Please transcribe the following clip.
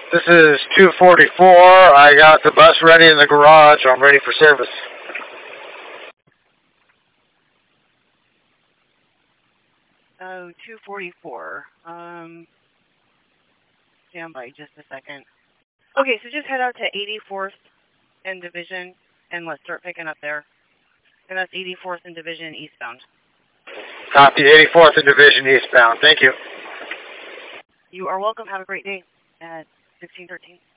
This is 244. I got the bus ready in the garage. I'm ready for service. Oh, 244. Stand by just a second. Okay, so just head out to 84th and Division, and let's start picking up there. And that's 84th and Division eastbound. Copy, 84th and Division eastbound. Thank you. You are welcome. Have a great day at 1613.